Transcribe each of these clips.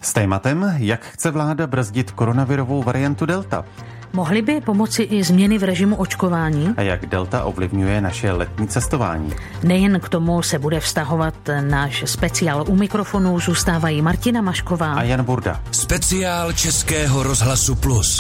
S tématem, jak chce vláda brzdit koronavirovou variantu Delta. Mohly by pomoci i změny v režimu očkování? A jak Delta ovlivňuje naše letní cestování? Nejen k tomu se bude vztahovat náš speciál. U mikrofonu zůstávají Martina Mašková a Jan Burda. Speciál Českého rozhlasu Plus.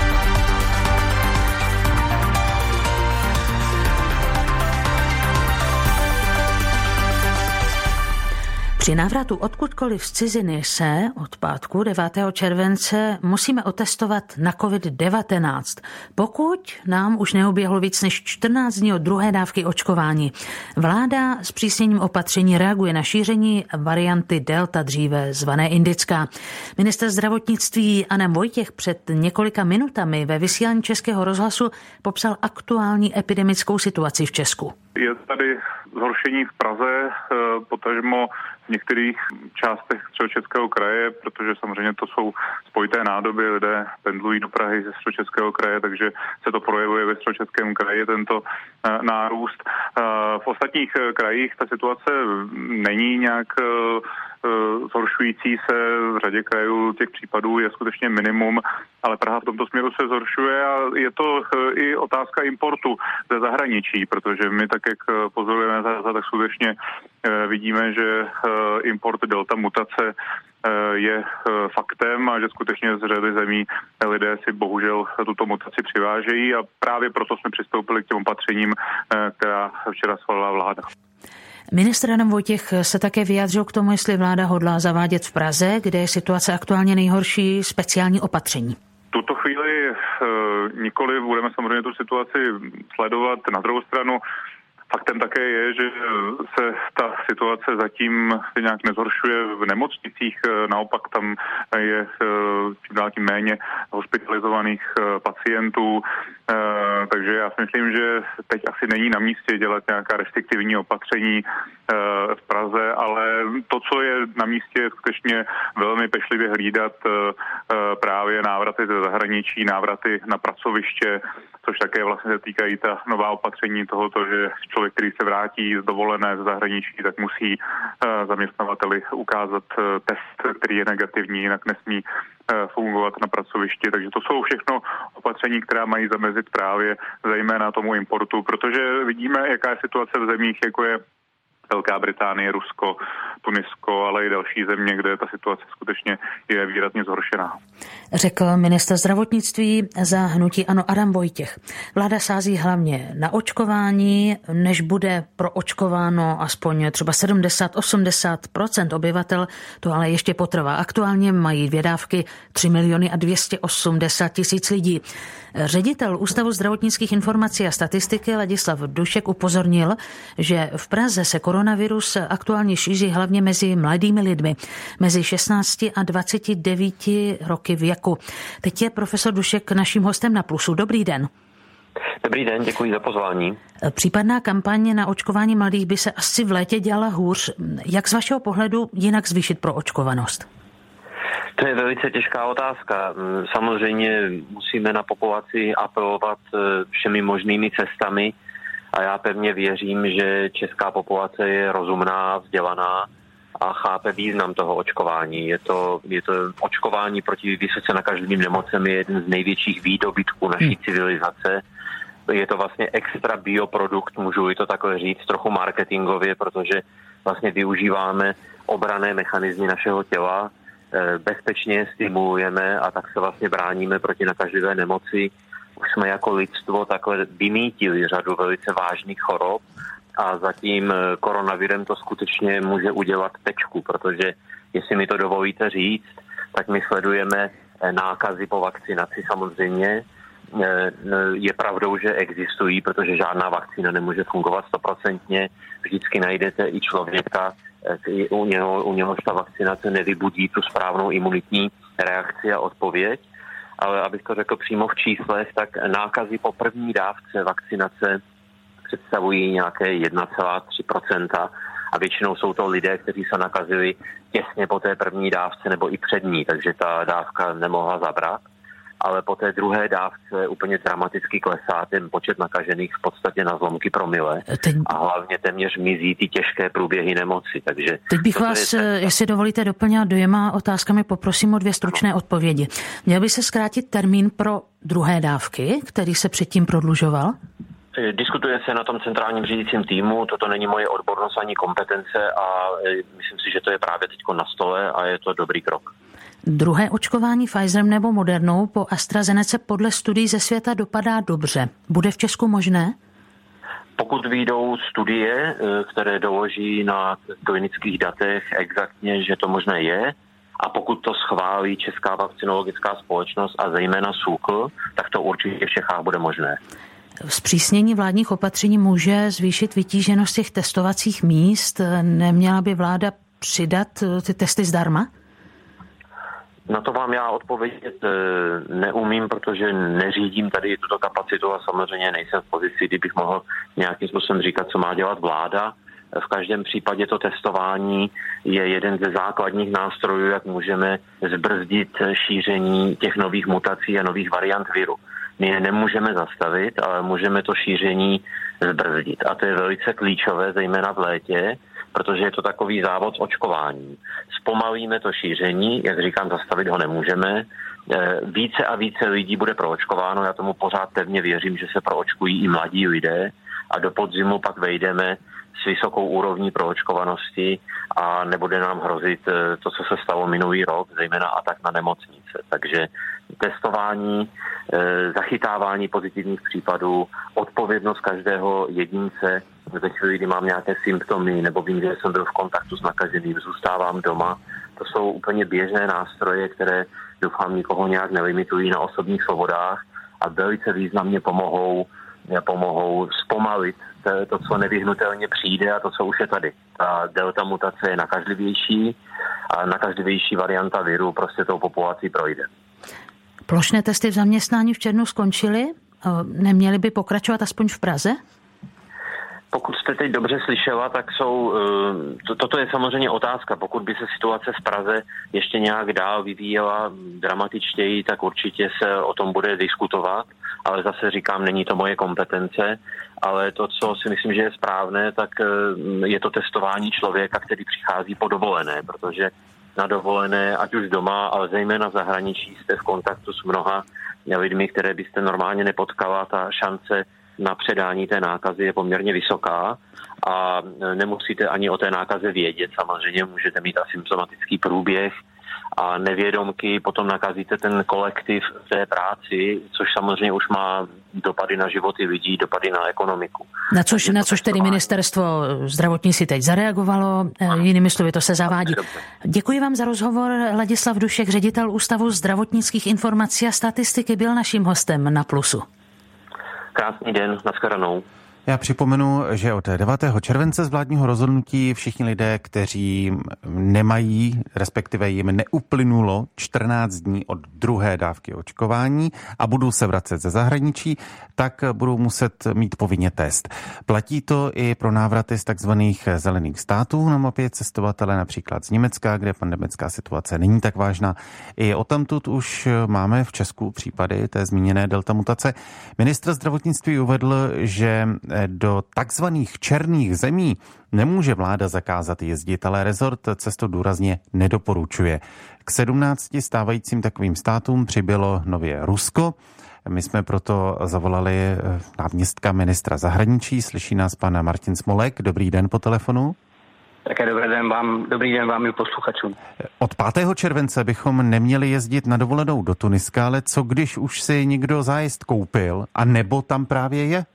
Při návratu odkudkoliv z ciziny se od pátku 9. července musíme otestovat na COVID-19, pokud nám už neuběhlo víc než 14 dní od druhé dávky očkování. Vláda s přísněním opatření reaguje na šíření varianty Delta, dříve zvané indická. Ministr zdravotnictví Adam Vojtěch před několika minutami ve vysílání Českého rozhlasu popsal aktuální epidemickou situaci v Česku. Je tady zhoršení v Praze, potažmo v některých částech Středočeského kraje, protože samozřejmě to jsou spojité nádoby, lidé pendlují do Prahy ze Středočeského kraje, takže se to projevuje ve Středočeském kraji, tento nárůst. V ostatních krajích ta situace není nějak zhoršující se, v řadě krajů těch případů je skutečně minimum, ale Praha v tomto směru se zhoršuje a je to i otázka importu ze zahraničí, protože my tak, jak pozorujeme tak skutečně vidíme, že import delta mutace je faktem a že skutečně z řady zemí lidé si bohužel tuto mutaci přivážejí a právě proto jsme přistoupili k těm opatřením, která včera schválila vláda. Ministr Adam Vojtěch se také vyjádřil k tomu, jestli vláda hodlá zavádět v Praze, kde je situace aktuálně nejhorší, speciální opatření. V tuto chvíli nikoli, budeme samozřejmě tu situaci sledovat. Na druhou stranu faktem také je, že se ta situace zatím nějak nezhoršuje v nemocnicích, naopak tam je čím dál tím méně hospitalizovaných pacientů, takže já si myslím, že teď asi není na místě dělat nějaká restriktivní opatření v Praze, ale to, co je na místě, je skutečně velmi pečlivě hlídat právě návraty ze zahraničí, návraty na pracoviště, což také vlastně se týkají ta nová opatření tohoto, že člověk, který se vrátí z dovolené ze zahraničí, tak musí zaměstnavateli ukázat test, který je negativní, jinak nesmí fungovat na pracovišti. Takže to jsou všechno opatření, která mají zamezit právě zejména tomu importu, protože vidíme, jaká je situace v zemích, jako je Velká Británie, Rusko, Tunisko, ale i další země, kde ta situace skutečně je výrazně zhoršená. Řekl ministr zdravotnictví za hnutí ANO Adam Vojtěch. Vláda sází hlavně na očkování, než bude proočkováno aspoň třeba 70-80% obyvatel, to ale ještě potrvá. Aktuálně mají 2 dávky 3 280 000 lidí. Ředitel Ústavu zdravotnických informací a statistiky Ladislav Dušek upozornil, že v Praze se koronavirus aktuálně šíří hlavně mezi mladými lidmi, mezi 16 a 29 roky věku. Teď je profesor Dušek naším hostem na Plusu. Dobrý den. Dobrý den, děkuji za pozvání. Případná kampaň na očkování mladých by se asi v létě dělala hůř. Jak z vašeho pohledu jinak zvýšit proočkovanost? To je velice těžká otázka. Samozřejmě musíme na populaci apelovat všemi možnými cestami a já pevně věřím, že česká populace je rozumná, vzdělaná a chápe význam toho očkování. Je to očkování proti vysoce nakažlivým nemocem je jeden z největších výdobytků naší civilizace. Je to vlastně extra bioprodukt, můžu to takhle říct, trochu marketingově, protože vlastně využíváme obranné mechanismy našeho těla, bezpečně stimulujeme a tak se vlastně bráníme proti nakažlivé nemoci. Už jsme jako lidstvo takhle vymítili řadu velice vážných chorob a za tím koronavirem to skutečně může udělat tečku, protože jestli mi to dovolíte říct, tak my sledujeme nákazy po vakcinaci samozřejmě. Je pravdou, že existují, protože žádná vakcína nemůže fungovat 100%. Vždycky najdete i člověka, u něhož ta vakcinace nevybudí tu správnou imunitní reakci a odpověď. Ale abych to řekl přímo v číslech, tak nákazy po první dávce vakcinace představují nějaké 1,3% a většinou jsou to lidé, kteří se nakazili těsně po té první dávce nebo i před ní, takže ta dávka nemohla zabrat. ale po té druhé dávce úplně dramaticky klesá ten počet nakažených v podstatě na zlomky promile a hlavně téměř mizí ty těžké průběhy nemoci. Takže teď bych vás, jestli dovolíte, doplnit 2 otázkami, poprosím o 2 stručné odpovědi. Měl by se zkrátit termín pro druhé dávky, který se předtím prodlužoval? Diskutuje se na tom centrálním řídícím týmu, toto není moje odbornost ani kompetence a myslím si, že to je právě teď na stole a je to dobrý krok. Druhé očkování Pfizerem nebo Modernou po AstraZeneca podle studií ze světa dopadá dobře. Bude v Česku možné? Pokud vyjdou studie, které doloží na klinických datech exaktně, že to možné je, a pokud to schválí Česká vakcinologická společnost a zejména SÚKL, tak to určitě v Čechách bude možné. Zpřísnění vládních opatření může zvýšit vytíženost těch testovacích míst. Neměla by vláda přidat ty testy zdarma? Na to vám já odpovědět neumím, protože neřídím tady tuto kapacitu a samozřejmě nejsem v pozici, kdybych mohl nějakým způsobem říkat, co má dělat vláda. V každém případě to testování je jeden ze základních nástrojů, jak můžeme zbrzdit šíření těch nových mutací a nových variant viru. My je nemůžeme zastavit, ale můžeme to šíření zbrzdit. A to je velice klíčové, zejména v létě, protože je to takový závod s očkováním. Zpomalíme to šíření, jak říkám, zastavit ho nemůžeme. Více a více lidí bude proočkováno, já tomu pořád pevně věřím, že se proočkují i mladí lidé a do podzimu pak vejdeme s vysokou úrovní proočkovanosti a nebude nám hrozit to, co se stalo minulý rok, zejména atak na nemocnice. Takže testování, zachytávání pozitivních případů, odpovědnost každého jedince, ve chvíli, kdy mám nějaké symptomy nebo vím, že jsem byl v kontaktu s nakaženým, zůstávám doma. To jsou úplně běžné nástroje, které doufám nikoho nějak nelimitují na osobních svobodách a velice významně pomohou zpomalit to, co nevyhnutelně přijde a to, co už je tady. Ta delta mutace je nakažlivější a nakažlivější varianta viru prostě tou populací projde. Plošné testy v zaměstnání v červnu skončily? Neměly by pokračovat aspoň v Praze? Pokud jste teď dobře slyšela, tak toto je samozřejmě otázka. Pokud by se situace v Praze ještě nějak dál vyvíjela dramatičtěji, tak určitě se o tom bude diskutovat, ale zase říkám, není to moje kompetence, ale to, co si myslím, že je správné, tak je to testování člověka, který přichází po dovolené, protože na dovolené, ať už doma, ale zejména v zahraničí, jste v kontaktu s mnoha lidmi, které byste normálně nepotkala. Ta šance na předání té nákazy je poměrně vysoká a nemusíte ani o té nákaze vědět. Samozřejmě můžete mít asymptomatický průběh a nevědomky potom nakazíte ten kolektiv v té práci, což samozřejmě už má dopady na životy lidí, dopady na ekonomiku. Na což tedy ministerstvo zdravotnictví teď zareagovalo, jinými slovy to se zavádí. Děkuji vám za rozhovor. Ladislav Dušek, ředitel Ústavu zdravotnických informací a statistiky, byl naším hostem na Plusu. Krásný den, nashledanou. Já připomenu, že od 9. července z vládního rozhodnutí všichni lidé, kteří nemají, respektive jim neuplynulo 14 dní od druhé dávky očkování a budou se vracet ze zahraničí, tak budou muset mít povinně test. Platí to i pro návraty z takzvaných zelených států na mapě cestovatele, například z Německa, kde pandemická situace není tak vážná. I odtamtud už máme v Česku případy té zmíněné delta mutace. Ministr zdravotnictví uvedl, že do takzvaných černých zemí nemůže vláda zakázat jezdit, ale rezort cestu důrazně nedoporučuje. K 17 stávajícím takovým státům přibylo nově Rusko. My jsme proto zavolali náměstka ministra zahraničí. Slyší nás pan Martin Smolek. Dobrý den po telefonu. Také dobrý den vám i posluchačům. Od 5. července bychom neměli jezdit na dovolenou do Tuniska, ale co když už si někdo zájezd koupil a nebo tam právě je?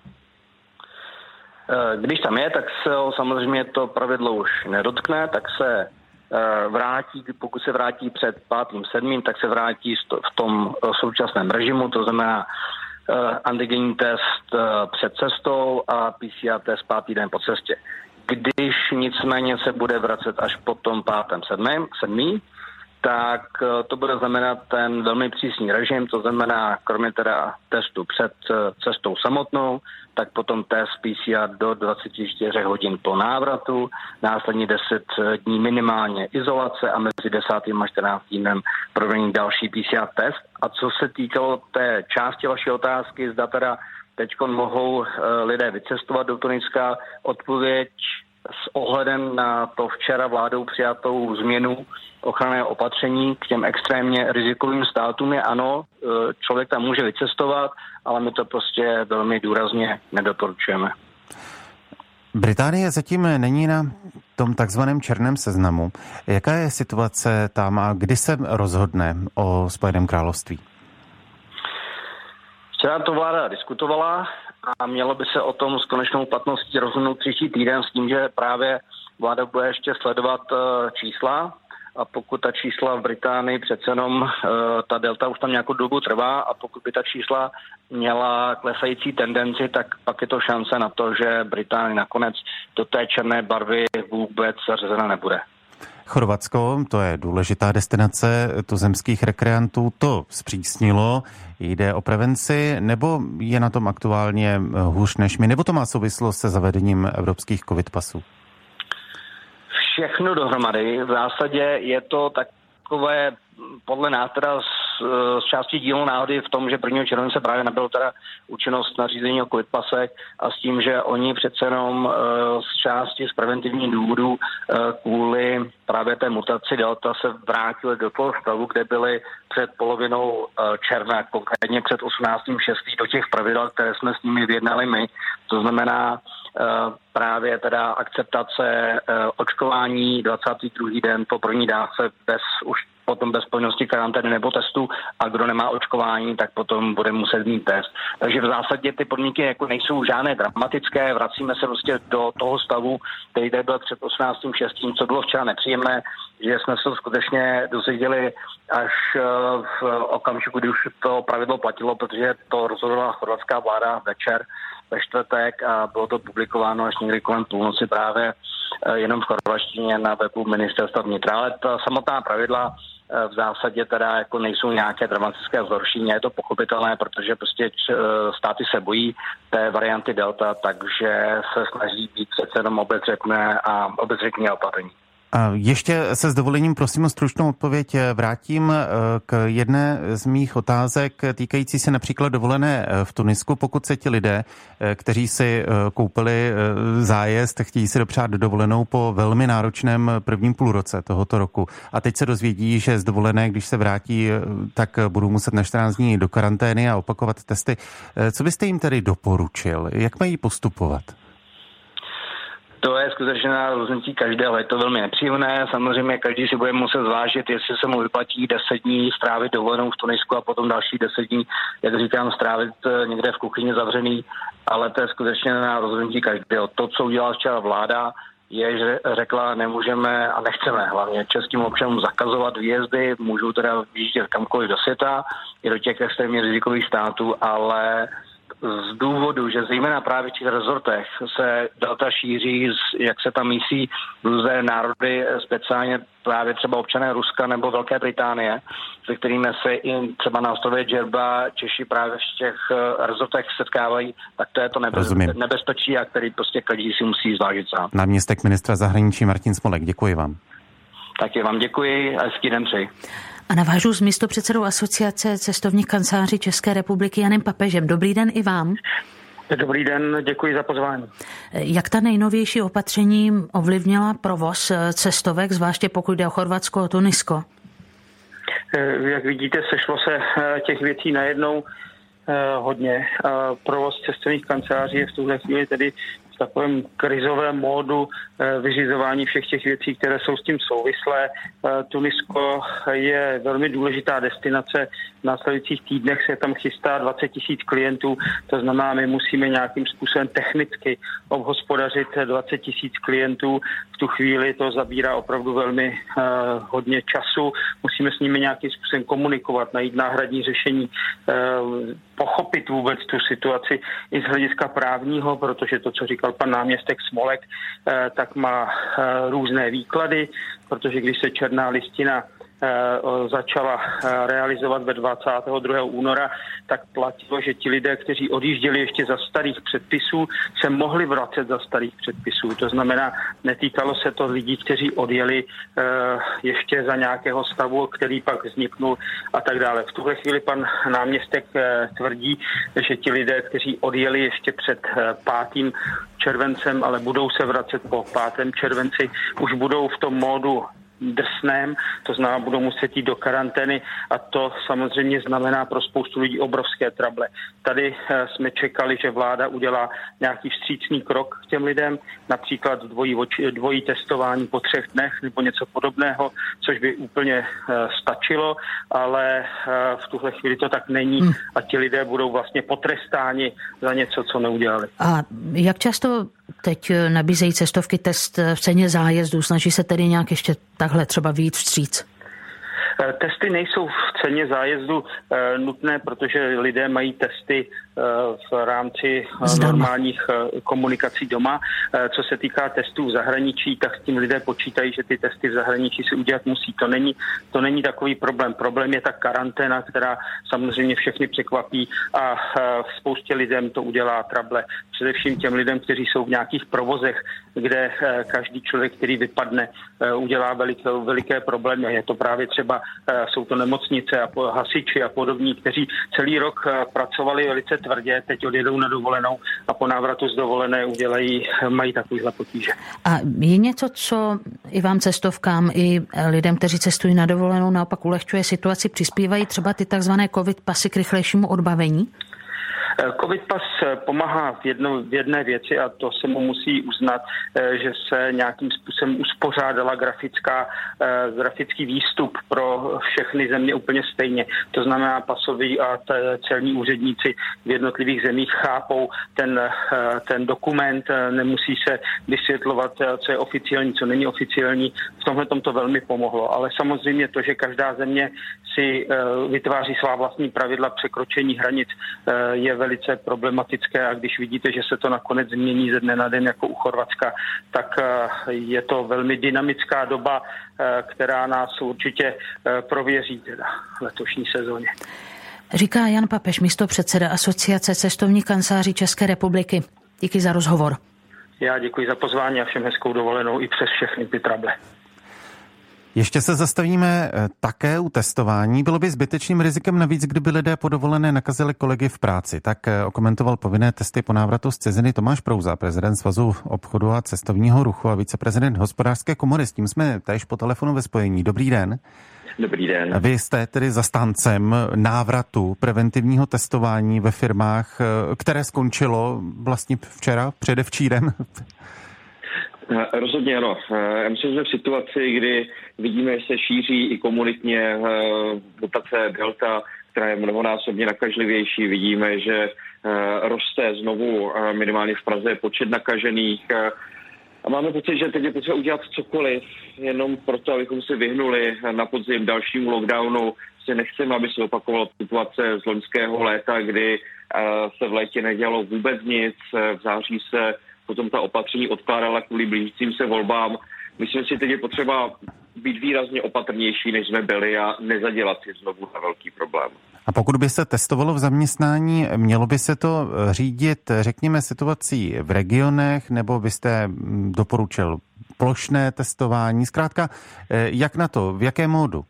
Když tam je, tak se samozřejmě to pravidlo už nedotkne, tak se vrátí, pokud se vrátí před 5.7., tak se vrátí v tom současném režimu, to znamená antigenní test před cestou a PCR test 5. den po cestě. Když nicméně se bude vracet až po tom 5.7., tak to bude znamenat ten velmi přísný režim, to znamená kromě teda testu před cestou samotnou, tak potom test PCR do 24 hodin po návratu, následně 10 dní minimálně izolace a mezi 10. a 14. dnem provedení další PCR test. A co se týkalo té části vaší otázky, zda teda teďkon mohou lidé vycestovat do Tuniska, odpověď s ohledem na to včera vládou přijatou změnu ochranného opatření k těm extrémně rizikovým státům je ano, člověk tam může vycestovat, ale my to prostě velmi důrazně nedoporučujeme. Británie zatím není na tom takzvaném černém seznamu. Jaká je situace tam a kdy se rozhodne o Spojeném království? Včera to vláda diskutovala a mělo by se o tom s konečnou platností rozhodnout příští týden s tím, že právě vláda bude ještě sledovat čísla a pokud ta čísla v Británii přece jenom ta delta už tam nějakou dobu trvá a pokud by ta čísla měla klesající tendenci, tak pak je to šance na to, že Británie nakonec do té černé barvy vůbec zařazena nebude. Chorvatsko, to je důležitá destinace tuzemských rekreantů, to zpřísnilo. Jde o prevenci, nebo je na tom aktuálně hůř než my, nebo to má souvislost se zavedením evropských covid pasů? Všechno dohromady. V zásadě je to takové, podle nás teda z části dílu náhody v tom, že 1. července právě nabylo teda účinnost nařízení o covid pasech a s tím, že oni přece jenom z části z preventivních důvodů kvůli právě té mutaci delta se vrátili do toho stavu, kde byli před polovinou června, konkrétně před 18.6. do těch pravidel, které jsme s nimi vyjednali my. To znamená právě teda akceptace očkování 22. den po první dávce potom bez povinnosti karantény nebo testu a kdo nemá očkování, tak potom bude muset mít test. Takže v zásadě ty podmínky jako nejsou žádné dramatické, vracíme se prostě do toho stavu, který tady byl před 18.6., co bylo včera nepříjemné, že jsme se to skutečně dozvěděli až v okamžiku, kdy už to pravidlo platilo, protože to rozhodla chorvatská vláda večer ve čtvrtek a bylo to publikováno až někdy kolem půlnoci právě jenom v chorvaštině na webu ministerstva vnitra. Ale ta samotná pravidla v zásadě teda jako nejsou nějaké dramatické zhoršení. Je to pochopitelné, protože prostě státy se bojí té varianty delta, takže se snaží být přece jenom obezřetné a opatrní. A ještě se s dovolením prosím o stručnou odpověď vrátím k jedné z mých otázek týkající se například dovolené v Tunisku. Pokud se ti lidé, kteří si koupili zájezd, chtějí si dopřát dovolenou po velmi náročném prvním půlroce tohoto roku a teď se dozvědí, že z dovolené, když se vrátí, tak budou muset na 14 dní do karantény a opakovat testy. Co byste jim tedy doporučil? Jak mají postupovat? To je skutečně na rozhodnutí každého, je to velmi nepříjemné. Samozřejmě každý si bude muset zvážit, jestli se mu vyplatí 10 dní strávit dovolenou v Tunisku a potom další 10 dní, jak říkám, strávit někde v kuchyni zavřený, ale to je skutečně na rozhodnutí každého. To, co udělala včera vláda, je, že řekla, nemůžeme a nechceme hlavně českým občanům zakazovat výjezdy, můžou teda vyjíždět kamkoliv do světa, i do těch extrémně rizikových států, ale z důvodu, že zejména právě v těch rezortech se delta šíří, jak se tam mísí různé národy, speciálně právě třeba občané Ruska nebo Velké Británie, se kterými se i třeba na ostrově Džerba Češi právě v těch rezortech setkávají, tak to je to nebezpečí, a který prostě každý si musí zvážit sám. Náměstek ministra zahraničí Martin Smolek, děkuji vám. Taky vám děkuji a hezký den přeji. A navážu s místopředsedou Asociace cestovních kanceláří České republiky Janem Papežem. Dobrý den i vám. Dobrý den, děkuji za pozvání. Jak ta nejnovější opatření ovlivnila provoz cestovek, zvláště pokud jde o Chorvatsko a Tunisko? Jak vidíte, sešlo se těch věcí najednou hodně. Provoz cestovních kanceláří je v tuhle chvíli tedy v takovém krizovém módu vyřizování všech těch věcí, které jsou s tím souvislé. Tunisko je velmi důležitá destinace. V následujících týdnech se tam chystá 20 000 klientů. To znamená, my musíme nějakým způsobem technicky obhospodařit 20 000 klientů. V tu chvíli to zabírá opravdu velmi hodně času. Musíme s nimi nějakým způsobem komunikovat, najít náhradní řešení, pochopit vůbec tu situaci i z hlediska právního, protože to, co říkal pan náměstek Smolek, tak má různé výklady, protože když se černá listina začala realizovat ve 22. února, tak platilo, že ti lidé, kteří odjížděli ještě za starých předpisů, se mohli vracet za starých předpisů. To znamená, netýkalo se to lidí, kteří odjeli ještě za nějakého stavu, který pak vzniknul a tak dále. V tuhle chvíli pan náměstek tvrdí, že ti lidé, kteří odjeli ještě před 5. červencem, ale budou se vracet po 5. červenci, už budou v tom módu drsném, to znamená, budou muset jít do karantény a to samozřejmě znamená pro spoustu lidí obrovské trable. Tady jsme čekali, že vláda udělá nějaký vstřícný krok k těm lidem, například dvojí testování po 3 dnech nebo něco podobného, což by úplně stačilo, ale v tuhle chvíli to tak není a ti lidé budou vlastně potrestáni za něco, co neudělali. A jak často teď nabízejí cestovky test v ceně zájezdu? Snaží se tedy nějak ještě takhle třeba vyjít vstříc? Testy nejsou v ceně zájezdu nutné, protože lidé mají testy v rámci normálních komunikací doma. Co se týká testů v zahraničí, tak s tím lidé počítají, že ty testy v zahraničí si udělat musí. To není takový problém. Problém je ta karanténa, která samozřejmě všechny překvapí a spoustě lidem to udělá trable. Především těm lidem, kteří jsou v nějakých provozech, kde každý člověk, který vypadne, udělá veliké problémy. Je to právě třeba, jsou to nemocnice a hasiči a podobní, kteří celý rok pracovali velice tvrdě, teď odjedou na dovolenou a po návratu z dovolené mají takovýhle potíže. A je něco, co i vám cestovkám, i lidem, kteří cestují na dovolenou, naopak ulehčuje situaci, přispívají třeba ty takzvané covid pasy k rychlejšímu odbavení? Covid pas pomáhá v jedné věci a to se mu musí uznat, že se nějakým způsobem uspořádala grafický výstup pro všechny země úplně stejně. To znamená, pasoví a celní úředníci v jednotlivých zemích chápou ten dokument, nemusí se vysvětlovat, co je oficiální, co není oficiální. V tomhle tom to velmi pomohlo. Ale samozřejmě to, že každá země si vytváří svá vlastní pravidla překročení hranic, je velice problematické a když vidíte, že se to nakonec změní ze dne na den jako u Chorvatska, tak je to velmi dynamická doba, která nás určitě prověří teda v letošní sezóně. Říká Jan Papež, místopředseda Asociace cestovních kanceláří České republiky. Díky za rozhovor. Já děkuji za pozvání a všem hezkou dovolenou i přes všechny ty trable. Ještě se zastavíme také u testování. Bylo by zbytečným rizikem navíc, kdyby lidé po dovolené nakazili kolegy v práci. Tak okomentoval povinné testy po návratu z ciziny Tomáš Prouza, prezident Svazu obchodu a cestovního ruchu a viceprezident Hospodářské komory. S tím jsme též po telefonu ve spojení. Dobrý den. Dobrý den. Vy jste tedy zastáncem návratu preventivního testování ve firmách, které skončilo vlastně včera, předevčírem? Rozhodně ano. Já myslím, že v situaci, kdy vidíme, že se šíří i komunitně mutace delta, která je mnohonásobně nakažlivější, vidíme, že roste znovu minimálně v Praze počet nakažených a máme pocit, že teď je potřeba udělat cokoliv, jenom proto, abychom se vyhnuli na podzim dalšímu lockdownu. Nechceme, aby se opakovala situace z loňského léta, kdy se v létě nedělalo vůbec nic, v září se potom ta opatření odkládala kvůli blížícím se volbám. Myslím si, teď je potřeba být výrazně opatrnější, než jsme byli a nezadělat si znovu na velký problém. A pokud by se testovalo v zaměstnání, mělo by se to řídit, řekněme, situací v regionech, nebo byste doporučil plošné testování? Zkrátka, jak na to, v jakém módu?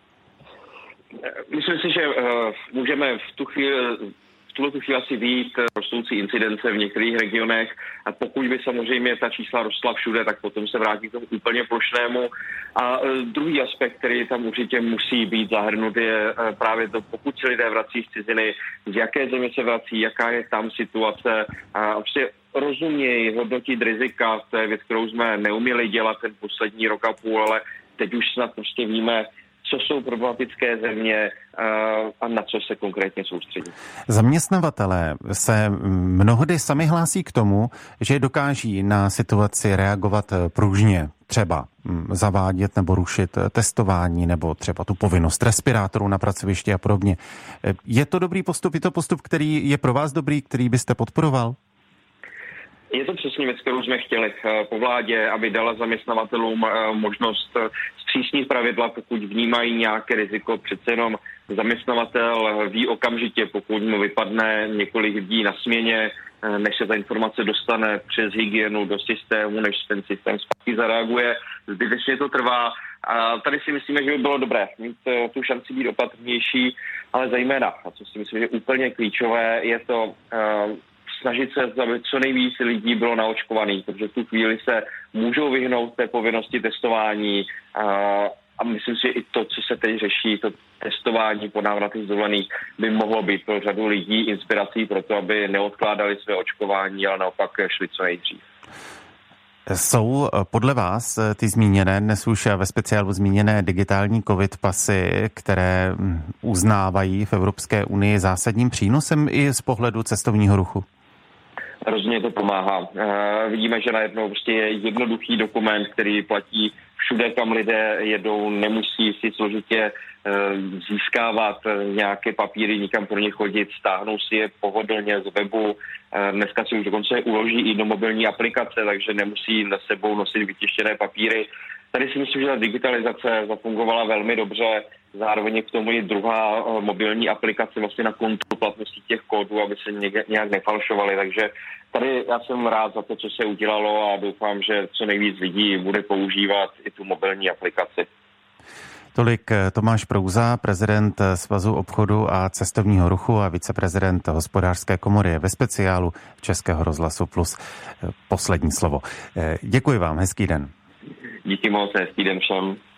Myslím si, že můžeme v tuhle chvíli asi vyjít rostoucí incidence v některých regionech a pokud by samozřejmě ta čísla rostla všude, tak potom se vrátí k tomu úplně plošnému. A druhý aspekt, který tam určitě musí být zahrnut, je právě to, pokud se lidé vrací z ciziny, z jaké země se vrací, jaká je tam situace a prostě rozumějí hodnotit rizika, to je věc, kterou jsme neuměli dělat ten poslední rok a půl, ale teď už snad prostě víme, co jsou problematické země a na co se konkrétně soustředí. Zaměstnavatelé se mnohdy sami hlásí k tomu, že dokáží na situaci reagovat pružně, třeba zavádět nebo rušit testování nebo třeba tu povinnost respirátorů na pracovišti a podobně. Je to dobrý postup? Je to postup, který je pro vás dobrý, který byste podporoval? Je to přesně věc, kterou jsme chtěli po vládě, aby dala zaměstnavatelům možnost zpřísnit pravidla, pokud vnímají nějaké riziko. Přece jenom zaměstnavatel ví okamžitě, pokud mu vypadne několik lidí na směně, než se ta informace dostane přes hygienu do systému, než ten systém zpátky zareaguje. Zbytečně to trvá. A tady si myslíme, že by bylo dobré mít tu šanci být opatrnější, ale zejména, a co si myslím, že je úplně klíčové, je to snažit se, aby co nejvíc lidí bylo naočkovaných, protože v tu chvíli se můžou vyhnout té povinnosti testování a myslím si, že i to, co se teď řeší, to testování po návratech z dovolených, by mohlo být pro řadu lidí inspirací pro to, aby neodkládali své očkování, ale naopak šli co nejdřív. Jsou podle vás ty zmíněné, dnes už ve speciálu zmíněné digitální covid pasy, které uznávají v Evropské unii zásadním přínosem i z pohledu cestovního ruchu? Rozhodně to pomáhá. Vidíme, že najednou prostě je jednoduchý dokument, který platí všude, kam lidé jedou, nemusí si složitě získávat nějaké papíry, nikam pro ně chodit, stáhnou si je pohodlně z webu. Dneska si už dokonce uloží i do mobilní aplikace, takže nemusí na sebou nosit vytištěné papíry. Tady si myslím, že ta digitalizace zafungovala velmi dobře. Zároveň k tomu je druhá mobilní aplikace vlastně na kontrolu platnosti těch kódů, aby se nějak nefalšovaly. Takže tady já jsem rád za to, co se udělalo a doufám, že co nejvíc lidí bude používat i tu mobilní aplikaci. Tolik Tomáš Prouza, prezident Svazu obchodu a cestovního ruchu a viceprezident Hospodářské komory ve speciálu Českého rozhlasu Plus. Poslední slovo. Děkuji vám, hezký den. Díky moc, hezký den všem.